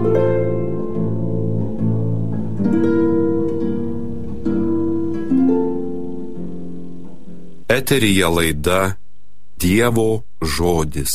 Eteryje laida Dievo žodis.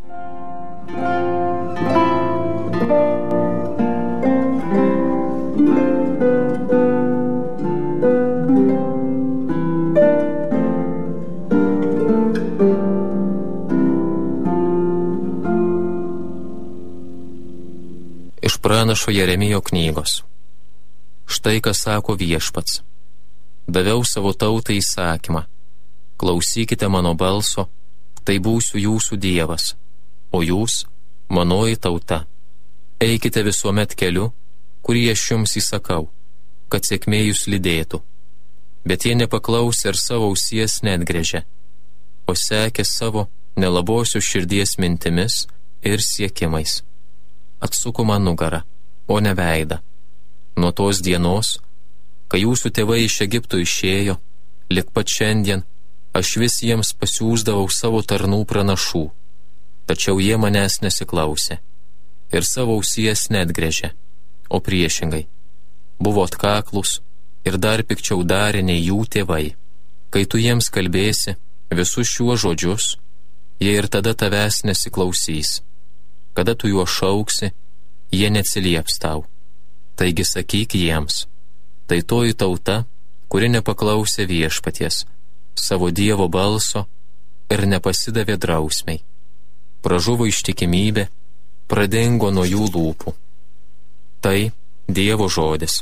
Iš pranašo Jeremijo knygos. Štai ką sako Viešpats. Daviau savo tautai įsakymą. Klausykite mano balso, tai būsiu jūsų Dievas, o jūs, manoji tauta. Eikite visuomet keliu, kurį aš jums įsakau, kad sėkmė jūs lydėtų. Bet jie nepaklausė ir savo ausies neatgręžė, o sekė savo nelabosios širdies mintimis ir siekimais. Atsuko man nugarą, o ne veidą. Nuo tos dienos, kai jūsų tėvai iš Egipto išėjo, lik pat šiandien, aš vis jiems pasiųsdavau savo tarnų pranašų, tačiau jie manęs nesiklausė ir savo ausies neatgręžė, o priešingai, buvo atkaklūs ir dar pikčiau darė nei jų tėvai. Kai tu jiems kalbėsi visus šiuos žodžius, jie ir tada tavęs nesiklausys. Kada tu juos šauksi, jie neatsilieps tau. Taigi sakyk jiems, tai toji tauta, kuri nepaklausė Viešpaties, savo Dievo balso ir nepasidavė drausmei. Pražuvo ištikimybė, pradingo nuo jų lūpų. Tai Dievo žodis.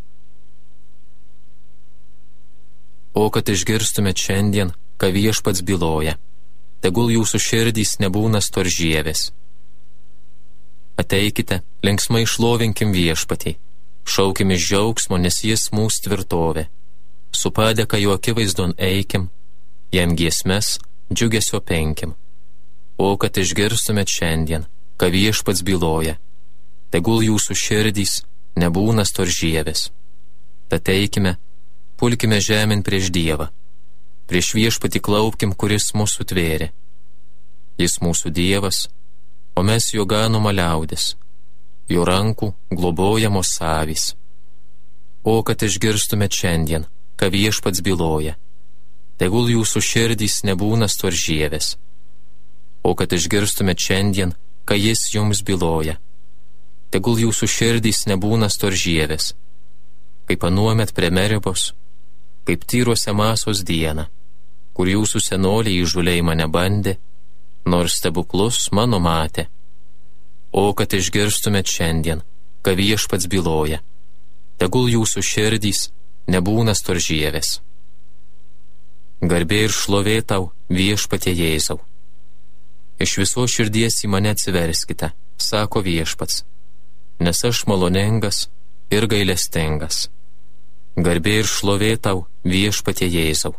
O kad išgirstumėt šiandien, ką Viešpats byloja, tegul jūsų širdys nebūna storžievis. Ateikite, linksmai šlovinkim Viešpatį, šaukim iš džiaugsmo, nes jis mūsų tvirtovė. Su padėka jo akivaizdon eikim, jam giesmes džiugesio penkim. O kad išgirstumėt šiandien, ką Viešpats byloja, tegul jūsų širdys nebūna storžievis. Tad eikime, pulkime žemėn prieš Dievą, prieš Viešpatį klaupkim, kuris mūsų tvėrė. Jis mūsų Dievas, o mes jo ganoma liaudis, jo rankų globojamos avys. O kad išgirstumėt šiandien, ką Viešpats byloja, tegul jūsų širdys nebūna storžievis. O kad išgirstumėt šiandien, ką jis jums byloja, tegul jūsų širdys nebūna storžievis, kaip anuomet prie Meribos, kaip Tyruose Masos dieną, kur jūsų senoliai įžūliai mane bandė, nors stebuklus mano matė. O kad išgirstumėt šiandien, ką Viešpats byloja, tegul jūsų širdys nebūna storžievis. Garbė ir šlovė tau, Viešpatie Jėzau. Iš viso širdies į mane atsiverskite, sako Viešpats, nes aš maloningas ir gailestingas. Garbė ir šlovė tau, Viešpatie Jėzau.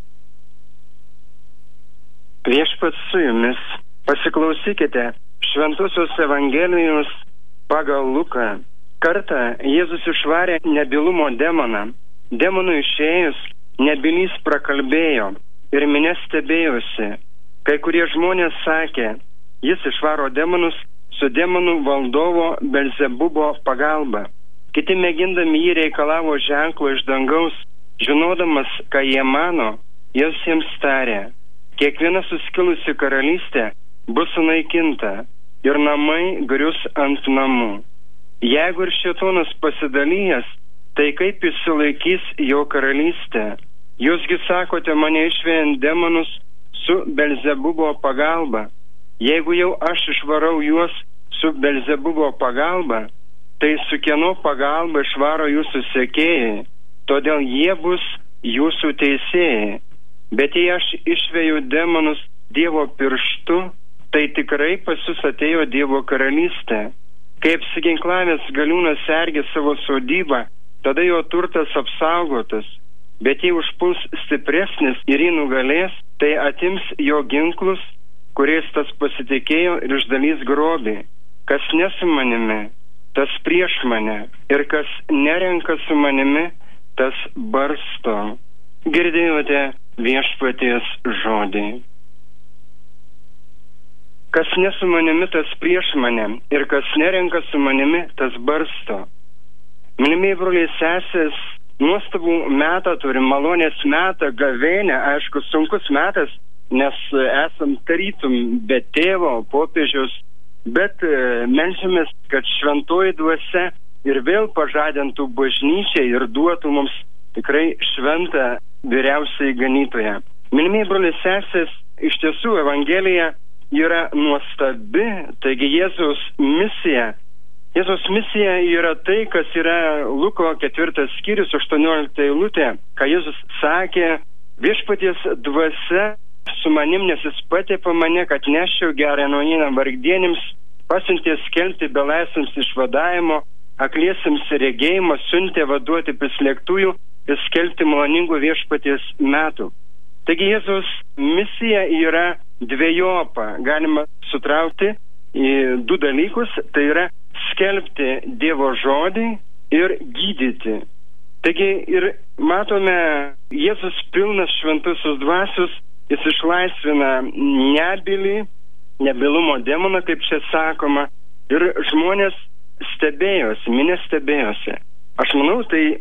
Viešpats su jumis, pasiklausykite Šventosios Evangelijos pagal Luką. Kartą Jėzus išvarė nebylumo demoną. Demonui išėjus, nebylys prakalbėjo ir minia stebėjosi. Kai kurie žmonės sakė, jis išvaro demonus su demonų valdovo Belzebubo pagalba. Kiti mėgindami jį reikalavo ženklo iš dangaus, žinodamas, ką jie mano, jis jiems tarė: kiekviena suskilusi karalystė bus sunaikinta ir namai grius ant namų. Jeigu ir šėtonas pasidalijęs, tai kaip jis sulaikys jo karalystę? Jūsgi sakote, mane išvejant demonus su Belzebubo pagalba. Jeigu jau aš išvarau juos su Belzebubo pagalba, tai su kieno pagalba išvaro jūsų sekėjai? Todėl jie bus jūsų teisėjai. Bet jei aš išveju demonus Dievo pirštu, tai tikrai pas jūs atėjo Dievo karalystė. Kai apsiginklavęs galiūnas sergė savo sodybą, tada jo turtas apsaugotas. Bet jei užpuls stipresnis ir jį nugalės, tai atims jo ginklus, kuriais tas pasitikėjo, ir išdalys grobį. Kas ne su manimi, tas prieš mane, ir kas nerenka su manimi, tas barsto. Girdėjote Viešpaties žodį. Kas ne su manimi, tas prieš mane, ir kas nerenka su manimi, tas barsto. Mylimieji broliai sesės, nuostabų metą turim, malonės metą, gavėnę, aišku, sunkus metas, nes esam tarytum be tėvo, popiežiaus, bet melžiamės, kad šventoji dvasia ir vėl pažadintų bažnyčiai ir duotų mums tikrai šventą vyriausiai ganytoją. Mylimieji broliai sesės, iš tiesų Evangelija yra nuostabi, taigi Jėzaus misija. Jėzaus misija yra tai, kas yra Luko 4 skyrius 18 eilutė, ką Jėzus sakė, viešpaties dvasia su manim, nes jis patepė mane, kad neščiau gerą naujieną vargdienims, pasiuntė skelbti belaisviams išvadavimo, akliesiems regėjimą, siuntė vaduoti prislėgtųjų ir skelbti maloningų viešpaties metų. Taigi Jėzaus misija yra dvejopa, galima sutraukti į du dalykus, tai yra skelbti Dievo žodį ir gydyti. Taigi ir matome, Jėzus pilnas šventosios dvasios, jis išlaisvina nebylumo demoną, kaip čia sakoma, ir žmonės stebėjosi, minė stebėjosi. Aš manau, tai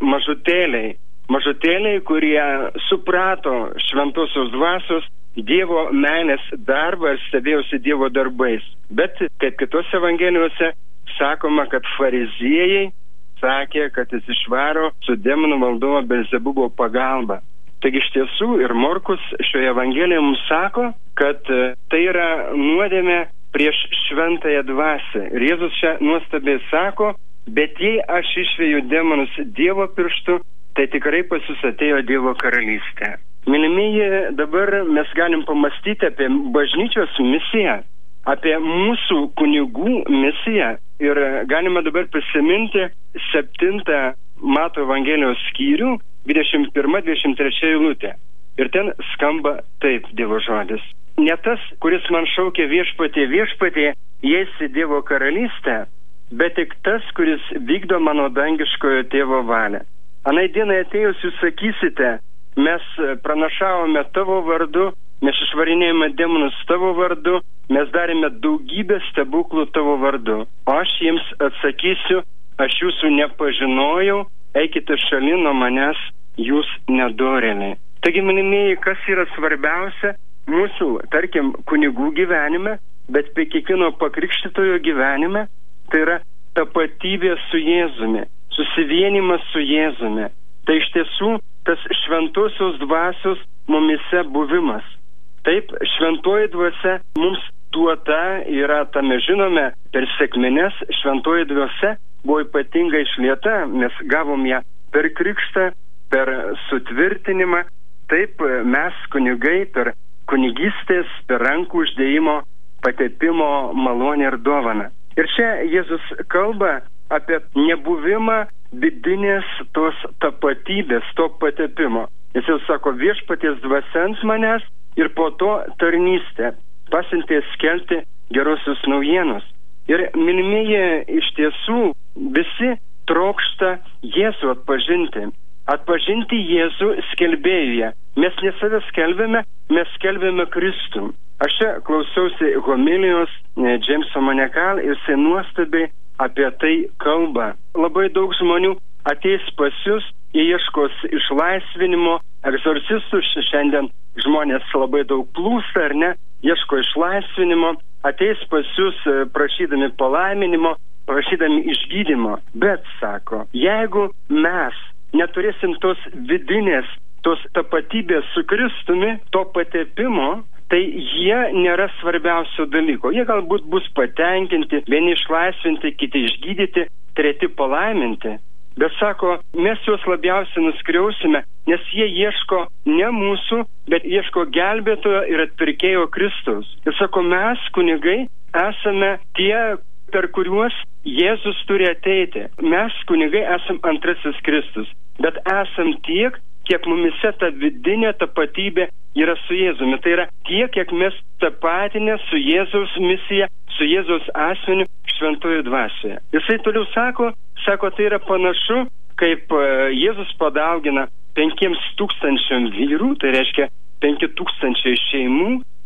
mažutėliai, kurie suprato šventosios dvasios Dievo meilės darbą ir stebėjosi Dievo darbais. Bet kaip kitose evangelijose sakoma, kad fariziejai sakė, kad jis išvaro su demonų valdovo Belzebubo pagalba. Taigi iš tiesų ir Morkus šioje evangelijoje mums sako, kad tai yra nuodėmė prieš šventąją dvasią. Ir Jėzus čia nuostabiai sako, bet jei aš išvėju demonus Dievo pirštu, tai tikrai pas jūs atėjo Dievo karalystė. Mylimieji, dabar mes galim pamastyti apie bažnyčios misiją, apie mūsų kunigų misiją ir galime dabar prisiminti 7 Mato Evangelijos skyrių, 21-23 eilutė. Ir ten skamba taip Dievo žodis. Ne tas, kuris man šaukia viešpatie, viešpatie, įeisi Dievo karalystę, bet tik tas, kuris vykdo mano dangiškojo tėvo valią. Anai dienai atėjus jūs sakysite, mes pranašavome tavo vardu, mes išvarinėjome demonus tavo vardu, mes darėme daugybę stebuklų tavo vardu. O aš jiems atsakysiu, aš jūsų nepažinojau, eikite šalin nuo manęs, jūs nedorėliai. Taigi, mylimieji, kas yra svarbiausia mūsų, tarkim, kunigų gyvenime, bet be kiekvieno pakrikštytojo gyvenime, tai yra tapatybė su Jėzumi, susivienimas su Jėzumi. Tai iš tiesų tas šventosios dvasios mumise buvimas. Taip, šventoji dvasia mums duota yra, tame žinome, per sekmines šventoji dvasia buvo ypatingai išlieta, mes gavom ją per krikštą, per sutvirtinimą. Taip, mes kunigai per kunigystės, per rankų uždėjimo, patepimo malonę ir dovaną. Ir čia Jėzus kalba apie nebuvimą vidinės tos tapatybės, to patepimo. Jis jau sako, viešpaties dvasia ant manęs ir po to tarnystė, pasiuntė skelbti gerosios naujienos. Ir mylimieji, iš tiesų visi trokšta Jėzų atpažinti Jėzų skelbėjuje. Mes ne save skelbėme, mes skelbėme Kristų. Aš čia klausiausi homilijos Džeimso Manekal ir jisai nuostabiai apie tai kalba. Labai daug žmonių ateis pas jūs, jie ieškos išlaisvinimo, egzorcistų, šiandien žmonės labai daug plūsta, ar ne, ieško išlaisvinimo, ateis pas jūs prašydami palaiminimo, prašydami išgydymo. Bet, sako, jeigu mes neturėsim tos vidinės, tos tapatybės su Kristumi, to patepimo, tai jie nėra svarbiausio dalyko. Jie galbūt bus patenkinti, vieni išlaisvinti, kiti išgydyti, treti palaiminti. Bet sako, mes juos labiausiai nuskriausime, nes jie ieško ne mūsų, bet ieško gelbėtojo ir atpirkėjo Kristaus. Ir sako, mes, kunigai, esame tie, per kuriuos Jėzus turi ateiti. Mes, kunigai, esam antrasis Kristus, bet esam tiek, kiek mumise ta vidinė tapatybė yra su Jėzumi. Tai yra tiek, kiek mes tapatinę su Jėzaus misija, su Jėzaus asmeniu šventojo dvasioje. Jisai toliau sako, tai yra panašu, kaip Jėzus padaugina 5,000 vyrų, tai reiškia 5,000 šeimų,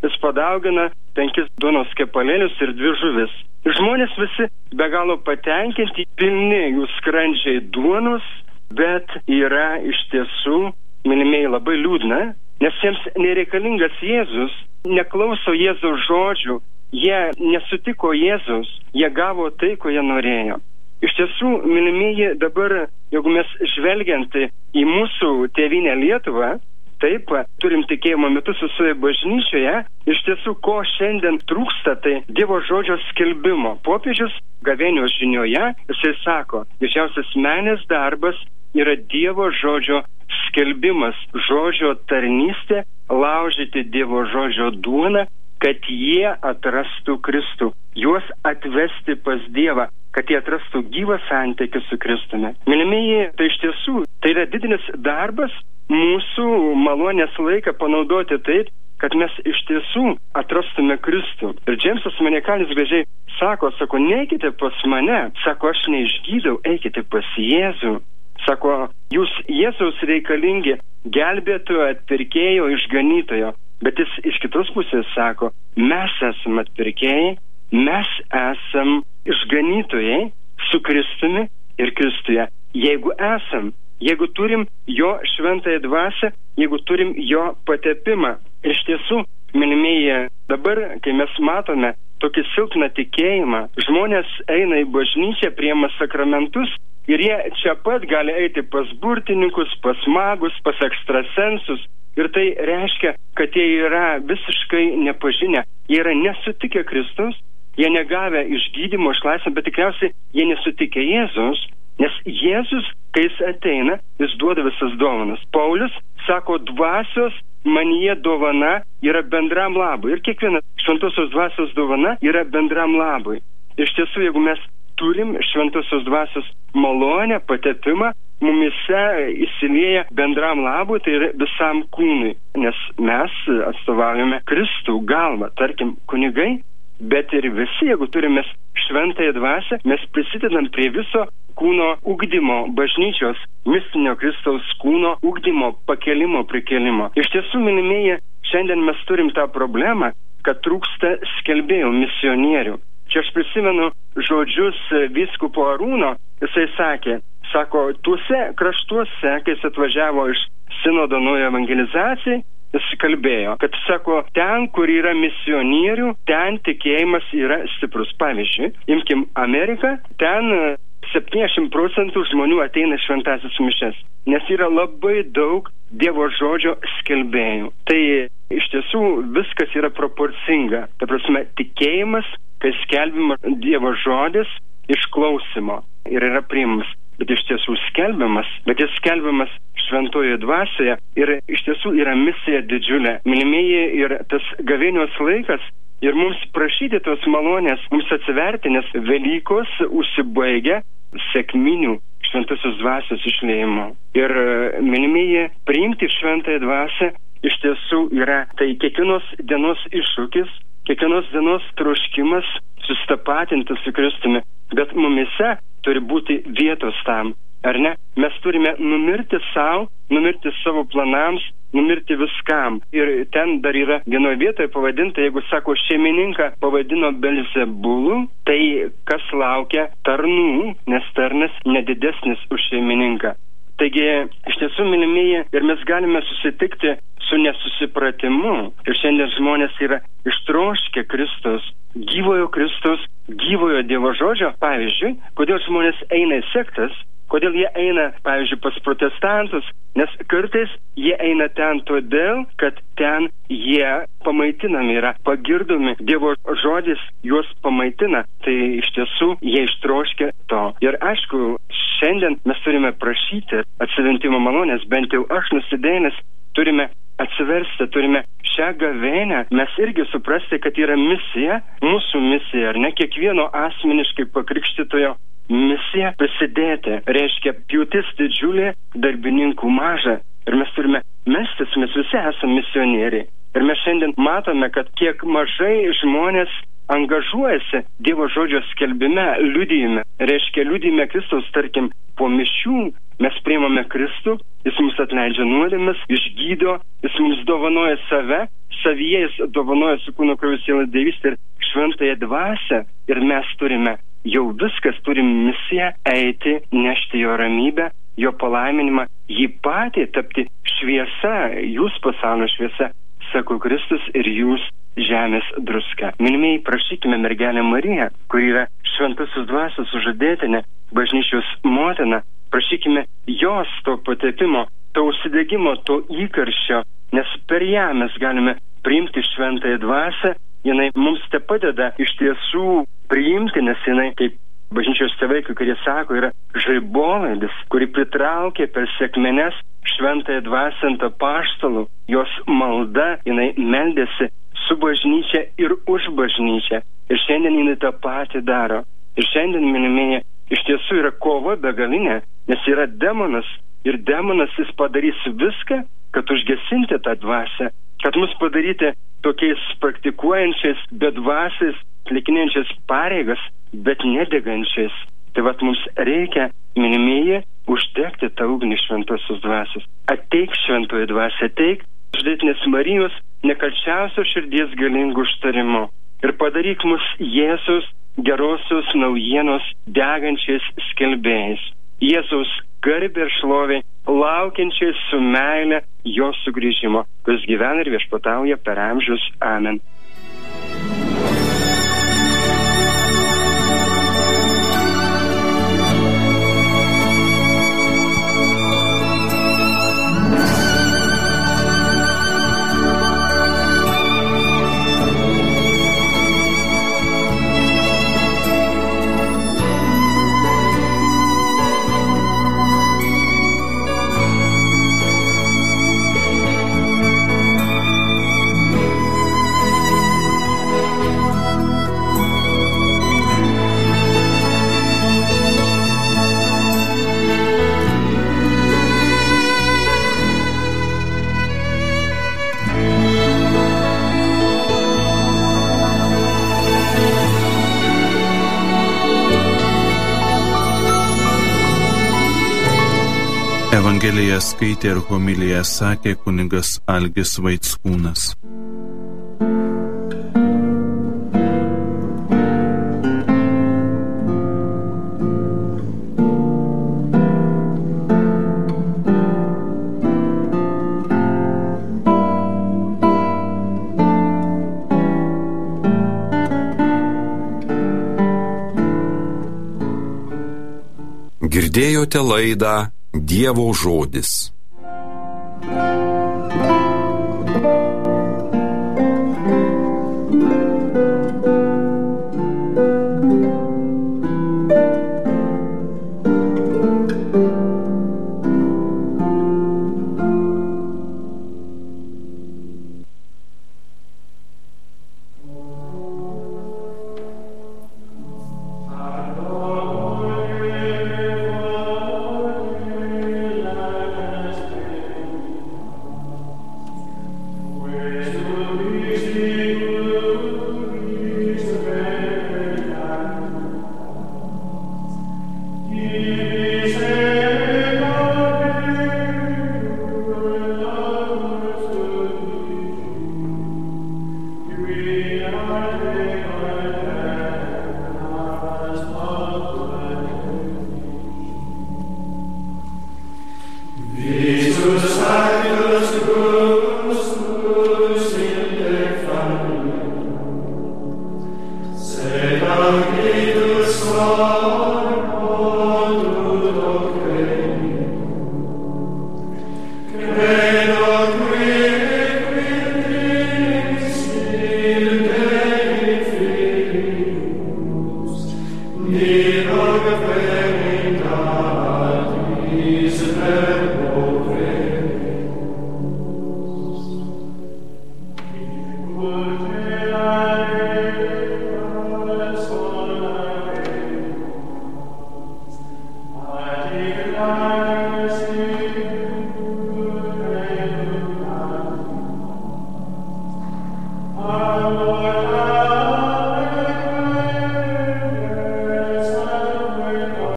jis padaugina 5 duonos kepalėlius ir 2 žuvis. Žmonės visi be galo patenkinti, pilni jų skrandžiai duonos, bet yra iš tiesų, mylimieji, labai liūdna, nes jiems nereikalingas Jėzus, neklauso Jėzaus žodžių, jie nesutiko Jėzus, jie gavo tai, ko jie norėjo. Iš tiesų, mylimieji, dabar, jeigu mes žvelgiant į mūsų tėvynę Lietuvą, taip, turim tikėjimo metus visoje bažnyčioje, iš tiesų, ko šiandien trūksta, tai Dievo žodžio skelbimo. Popiežius gavėnios žinioje, jisai sako, didžiausias menės darbas yra Dievo žodžio skelbimas, žodžio tarnystė, laužyti Dievo žodžio duoną, kad jie atrastų Kristų, juos atvesti pas Dievą, kad jie atrastų gyvą santykį su Kristumi. Mylimieji, tai iš tiesų, tai yra didelis darbas mūsų malonės laiką panaudoti taip, kad mes iš tiesų atrastume Kristų. Ir Džeimsas Maniakalis gražiai sako, neikite pas mane, sako, aš neišgydau, eikite pas Jėzų. Sako, jūs Jėzaus reikalingi gelbėtojo, atpirkėjo, išganytojo. Bet jis iš kitos pusės sako, mes esam atpirkėjai, mes esam išganytojai su Kristumi ir Kristuje. Jeigu turim jo šventąją dvasią, jeigu turim jo patepimą. Iš tiesų, mylimieji, dabar, kai mes matome tokį silpną tikėjimą, žmonės eina į bažnyčią, priima sakramentus ir jie čia pat gali eiti pas burtininkus, pas magus, pas ekstrasensus. Ir tai reiškia, kad jie yra visiškai nepažinę, jie yra nesutikę Kristaus, jie negavę išgydymo, išlaisvę, bet tikriausiai jie nesutikę Jėzus, nes Jėzus, kai jis ateina, jis duoda visas dovanas. Paulius sako, dvasios manyje dovana yra bendram labui. Ir kiekviena šventosios dvasios dovana yra bendram labui. Iš tiesų, jeigu mes turim šventosios dvasios malonę, patepimą, mumise įsilieja bendram labui, tai yra visam kūnui. Nes mes atstovaujame Kristų galvą, tarkim, kunigai, bet ir visi, jeigu turime šventąją dvasią, mes prisidedam prie viso kūno ugdymo, bažnyčios, mistinio Kristaus kūno ugdymo, pakelimo, prikelimo. Iš tiesų, mylimieji, šiandien mes turim tą problemą, kad trūksta skelbėjų, misionierių. Čia aš prisimenu žodžius vyskupo Arūno, jisai sako, tuose kraštuose, kai jis atvažiavo iš sinodo naujo evangelizacijai, jis kalbėjo, kad sako, ten, kur yra misionierių, ten tikėjimas yra stiprus. Pavyzdžiui, imkim Ameriką, ten 70% žmonių ateina šventąsias mišias, nes yra labai daug Dievo žodžio skelbėjų. Tai iš tiesų viskas yra proporcinga. Ta prasme, tikėjimas, kai skelbima Dievo žodis, išklausimo ir yra priimamas. Bet iš tiesų skelbiamas, bet jis skelbiamas šventojoje dvasioje ir iš tiesų yra misija didžiulė. Mylimieji, ir tas gavėnios laikas ir mums prašyti tos malonės, mums atsiverti, nes Velykos užsibaigia sekminių šventosios dvasios išliejimo. Ir mylimieji, priimti šventąją dvasią iš tiesų yra tai kiekvienos dienos iššūkis, kiekvienos dienos troškimas susitapatinti su Kristumi, bet mumise turi būti vietos tam, ar ne? Mes turime numirti savo, numirti savo planams, numirti viskam. Ir ten dar yra vienoje vietoje pavadinta, jeigu sako, šeimininką pavadino Belzebulu, tai kas laukia tarnų, nes tarnas nedidesnis už šeimininką. Taigi, iš tiesų, mylimieji, ir mes galime susitikti su nesusipratimu. Ir šiandien žmonės yra ištroškę Kristus, gyvojo Dievo žodžio. Pavyzdžiui, kodėl žmonės eina į sektas, kodėl jie eina, pavyzdžiui, pas protestantus, nes kartais jie eina ten todėl, kad ten jie pamaitinami yra, pagirdomi, Dievo žodis juos pamaitina, tai iš tiesų jie ištroškia to. Ir aišku, šiandien mes turime prašyti atsiventimo malonės, bent jau aš nusidėjęs, turime atsiversti, turime šią gavėnę, mes irgi suprasti, kad yra misija, mūsų misija, ar ne, kiekvieno asmeniškai pakrikštytojo misija prisidėti, reiškia pjūtis didžiulė, darbininkų maža. Ir mes turime mestis, mes visi esame misionieriai. Ir mes šiandien matome, kad kiek mažai žmonės angažuojasi Dievo žodžio skelbime, liudijime. Reiškia, liudijime Kristaus, tarkim, po mišių mes priimame Kristų, jis mums atleidžia nuodėmes, išgydo, jis mums dovanoja save, savyje jis dovanoja su kūno krauju siela dievystę ir šventąją dvasią ir mes turime jau viskas, turim misiją eiti, nešti jo ramybę, jo palaiminimą, jį patį tapti šviesa, jūs pasaulio šviesa, sako Kristus, ir jūs žemės druska. Mylimieji, prašykime mergelę Mariją, kuri yra šventosios dvasios sužadėtinė, bažnyčios motina, prašykime jos to patepimo, to užsidegimo, to įkarščio, nes per ją mes galime priimti šventąją dvasią, jinai mums te padeda iš tiesų priimti, nes jinai, kaip bažnyčios tėvai, kurie sako, yra žaibolaidis, kuri pritraukė per sekmenes šventąją dvasią ant apaštalų, jos malda, jinai meldėsi su bažnyčia ir už bažnyčią. Ir šiandien jinai tą patį daro. Ir šiandien, mylimieji, iš tiesų yra kova begalinė, nes yra demonas. Ir demonas jis padarys viską, kad užgesinti tą dvasią, kad mus padaryti tokiais praktikuojančiais, bedvasiais, atlikinėjančiais pareigas, bet nedegančiais. Tai vat mums reikia, mylimieji, uždegti tą ugnį šventosios dvasios. Ateik šventoji dvasia, ateik žadėtinės Marijos nekalčiausios širdies galingų užtarimu ir padaryk mus Jėzus gerosios naujienos degančiais skelbėjais. Jėzaus garbė ir šlovė laukiančiais su meile jo sugrįžimo, kuris gyvena ir viešpatauja per amžius. Amen. Evangeliją skaitė ir homiliją sakė kunigas Algis Vaickūnas. Girdėjote laidą Dievo žodis. Sei Dank, Jesus,